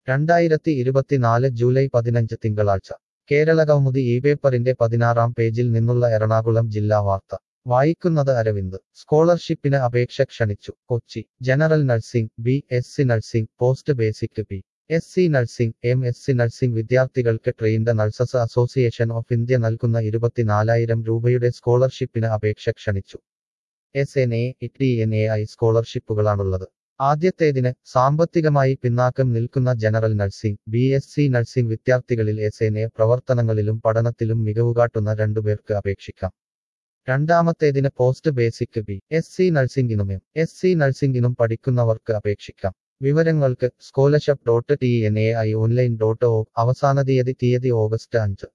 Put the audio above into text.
2024 July 15 തിങ്കളാഴ്ച കേരളകൗമുദി ഈ പേപ്പറിന്റെ 16-ാം പേജിൽ നിന്നുള്ള എറണാകുളം ജില്ലാ വാർത്ത വായിക്കുന്നത് അരവിന്ദ് സ്കോളർഷിപ്പിന് അപേക്ഷ ക്ഷണിച്ചു Kochi general nursing BSc nursing post basic BSc nursing MSc nursing വിദ്യാർത്ഥികൾക്ക് trained nurses association of India നൽകുന്ന 24,000 രൂപയുടെ സ്കോളർഷിപ്പിന് അപേക്ഷ ക്ഷണിച്ചു. എസ്.എൻ.എ, ടി.എൻ.എ.ഐ സ്കോളർഷിപ്പുകളാണുള്ളത്. ആദ്യത്തേതിന് സാമ്പത്തികമായി പിന്നാക്കം നിൽക്കുന്ന ജനറൽ നഴ്സിംഗ് ബി.എസ്.സി നഴ്സിംഗ് വിദ്യാർത്ഥികളിൽ എസ്.എൻ.എ പ്രവർത്തനങ്ങളിലും പഠനത്തിലും മികവുകാട്ടുന്ന 2 പേർക്ക് അപേക്ഷിക്കാം. രണ്ടാമത്തേതിന് പോസ്റ്റ് ബേസിക് ബി.എസ്.സി നഴ്സിംഗിനും എം.എസ്.സി നഴ്സിംഗിനും പഠിക്കുന്നവർക്ക് അപേക്ഷിക്കാം. വിവരങ്ങൾക്ക് scholarship.tnai online.org. അവസാന തീയതി ഓഗസ്റ്റ് 5.